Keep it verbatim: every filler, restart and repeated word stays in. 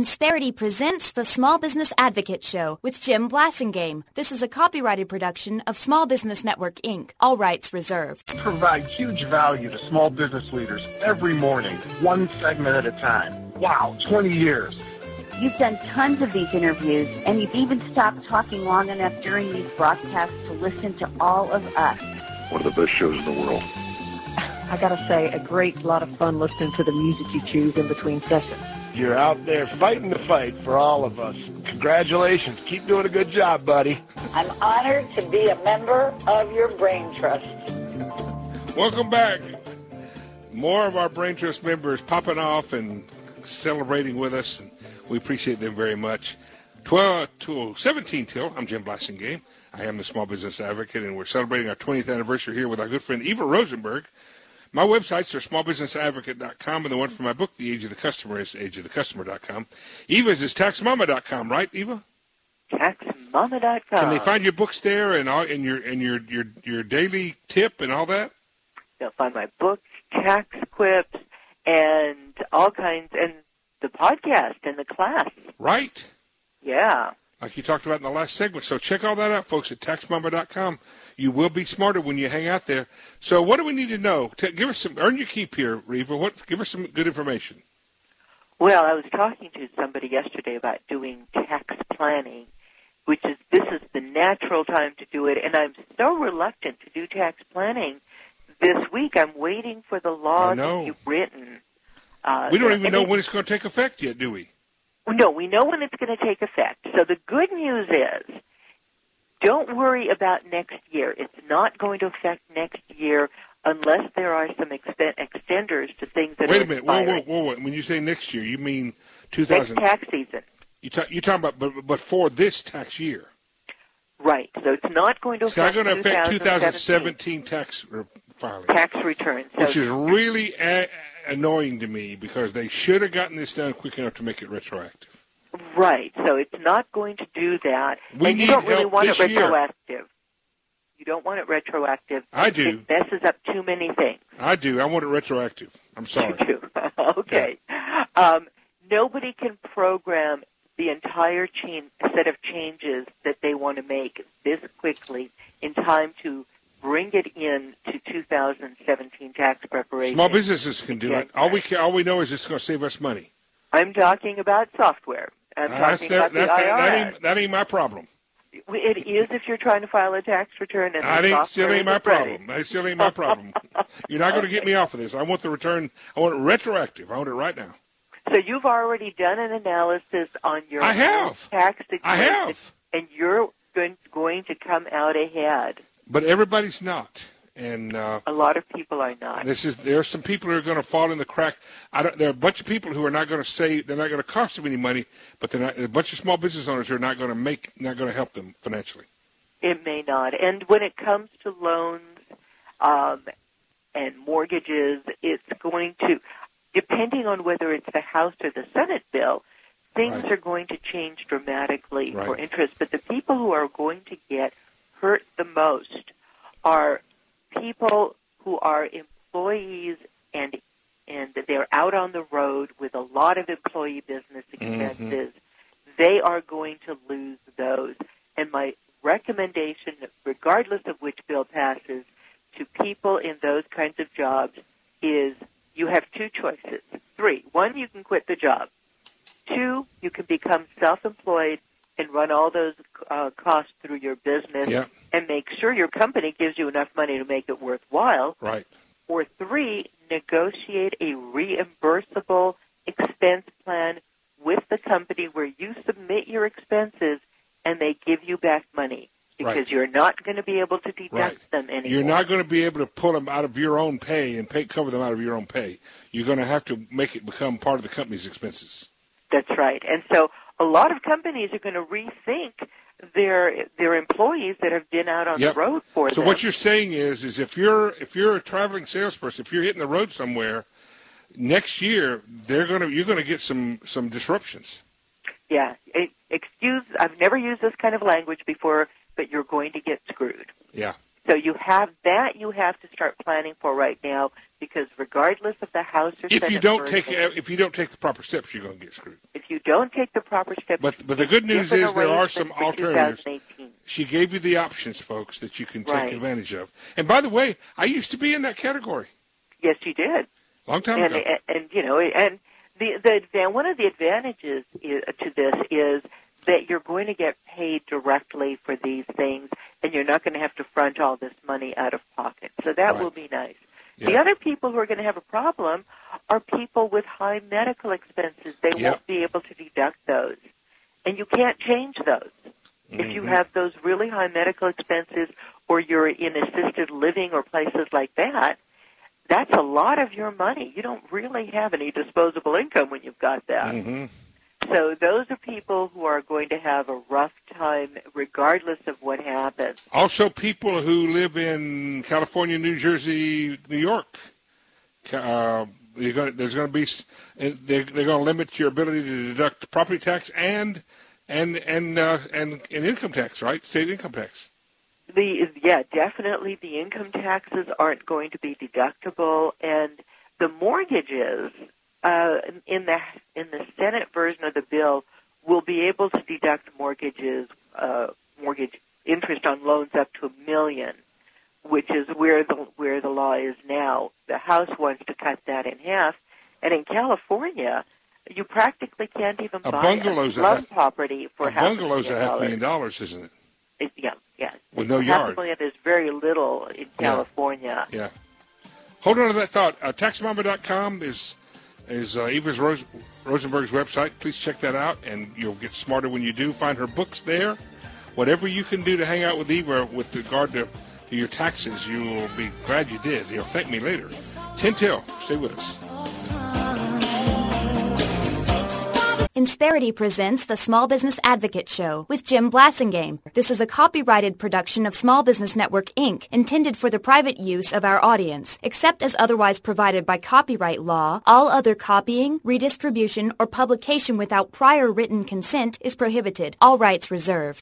Insperity presents the Small Business Advocate Show with Jim Blasingame. This is a copyrighted production of Small Business Network, Incorporated. All rights reserved. We provide huge value to small business leaders every morning, one segment at a time. Wow, twenty years. You've done tons of these interviews, and you've even stopped talking long enough during these broadcasts to listen to all of us. One of the best shows in the world. I gotta say, a great lot of fun listening to the music you choose in between sessions. You're out there fighting the fight for all of us. Congratulations. Keep doing a good job, buddy. I'm honored to be a member of your Brain Trust. Welcome back. More of our Brain Trust members popping off and celebrating with us, and we appreciate them very much. twelve to seventeen till, I'm Jim Blasingame. I am the Small Business Advocate, and we're celebrating our twentieth anniversary here with our good friend Eva Rosenberg. My websites are small business advocate dot com, and the one for my book, The Age of the Customer, is age of the customer dot com. Eva's is tax mama dot com, right, Eva? tax mama dot com. Can they find your books there and all, and your and your, your your daily tip and all that? They'll find my books, tax quips, and all kinds, and the podcast and the class. Right. Yeah. Like you talked about in the last segment. So check all that out, folks, at tax mama dot com. You will be smarter when you hang out there. So what do we need to know? To give us some, earn your keep here, Eva. What? Give us some good information. Well, I was talking to somebody yesterday about doing tax planning, which is, this is the natural time to do it, and I'm so reluctant to do tax planning this week. I'm waiting for the law to be written. Uh, we don't even know when it's going to take effect yet, do we? No, we know when it's going to take effect. So the good news is, don't worry about next year. It's not going to affect next year unless there are some extent, extenders to things that Wait are a minute. Whoa, expiring. whoa, whoa, whoa. When you say next year, you mean two thousand? Next tax season. You ta- you're talking about, but, but for this tax year. Right. So it's not going to it's affect not going to affect twenty twenty seventeen tax re- filing. Tax returns. So which is really a- annoying to me because they should have gotten this done quick enough to make it retroactive. Right. So it's not going to do that. We and you need don't really help want this it year. retroactive. You don't want it retroactive. I do. It messes up too many things. I do. I want it retroactive. I'm sorry. You do. Okay. Yeah. Um, nobody can program the entire chain, set of changes that they want to make this quickly in time to bring it in to two thousand seventeen tax preparation. Small businesses can do it. All we can, all we know is it's going to save us money. I'm talking about software. I'm Uh, talking that's the, about that's the the, I R S. that, ain't, that ain't my problem. It is if you're trying to file a tax return. And That the ain't still software ain't my isn't ready. problem. That still ain't my problem. You're not going to get me off of this. I want the return. I want it retroactive. I want it right now. So you've already done an analysis on your I have. tax situation, I have. and you're going, going to come out ahead. But everybody's not. And uh, a lot of people are not. This is there are some people who are going to fall in the crack. I don't, there are a bunch of people who are not going to say they're not going to cost them any money, but they're not, a bunch of small business owners who are not going to make not going to help them financially. It may not. And when it comes to loans um, and mortgages, it's going to, depending on whether it's the House or the Senate bill, things right. are going to change dramatically right. for interest. But the people who are going to get hurt the most are people who are employees and and they're out on the road with a lot of employee business expenses. Mm-hmm. They are going to lose those. And my recommendation, regardless of which bill passes, to people in those kinds of jobs is you have two choices. Three. One, you can quit the job. Two, you can become self-employed and run all those uh, costs through your business yeah. and make sure your company gives you enough money to make it worthwhile. Right. Or three, negotiate a reimbursable expense plan with the company where you submit your expenses and they give you back money because right. you're not going to be able to deduct right. them anymore. You're not going to be able to pull them out of your own pay and pay, cover them out of your own pay. You're going to have to make it become part of the company's expenses. That's right. And so a lot of companies are going to rethink their their employees that have been out on yep. the road for so them. So what you're saying is, is if you're if you're a traveling salesperson, if you're hitting the road somewhere, next year they're going to you're going to get some some disruptions. Yeah. Excuse, I've never used this kind of language before, but you're going to get screwed. Yeah. So you have that you have to start planning for right now, because regardless of the House or If Senate you don't version, take if you don't take the proper steps, you're going to get screwed. if you don't take the proper steps, But but the good news different is there are arrangements some for alternatives. twenty eighteen. She gave you the options, folks, that you can take Right. advantage of. And by the way, I used to be in that category. Yes, you did. Long time and, ago. And, and you know, and the the advan- one of the advantages is, to this is that you're going to get paid directly for these things, and you're not going to have to front all this money out of pocket. So that Right. will be nice. Yeah. The other people who are going to have a problem are people with high medical expenses. They Yep. won't be able to deduct those, and you can't change those. Mm-hmm. If you have those really high medical expenses, or you're in assisted living or places like that, that's a lot of your money. You don't really have any disposable income when you've got that. Mm-hmm. So those are people who are going to have a rough time regardless of what happens. Also, people who live in California, New Jersey, New York. Uh, you're gonna, there's going to be they're, they're going to limit your ability to deduct property tax and and and uh, and, and income tax, right? State income tax. The yeah, definitely the income taxes aren't going to be deductible, and the mortgages uh, in the in the Senate version of the bill will be able to deduct mortgages, uh, mortgage interest on loans up to a million, which is where the where the law is now. The House wants to cut that in half, and in California, you practically can't even A buy bungalow's a a slum half- property for A half bungalow's a a half million million dollars, isn't it? It, yeah, yeah. With no half yard. a million is very little in California. Yeah. Hold on to that thought. Uh, tax mama dot com is is uh, Eva Rose, Rosenberg's website. Please check that out, and you'll get smarter when you do. Find her books there. Whatever you can do to hang out with Eva with regard to, to your taxes, you will be glad you did. You'll thank me later. ten till. Stay with us. Insperity presents the Small Business Advocate Show with Jim Blasingame. This is a copyrighted production of Small Business Network, Incorporated, intended for the private use of our audience. Except as otherwise provided by copyright law, all other copying, redistribution, or publication without prior written consent is prohibited. All rights reserved.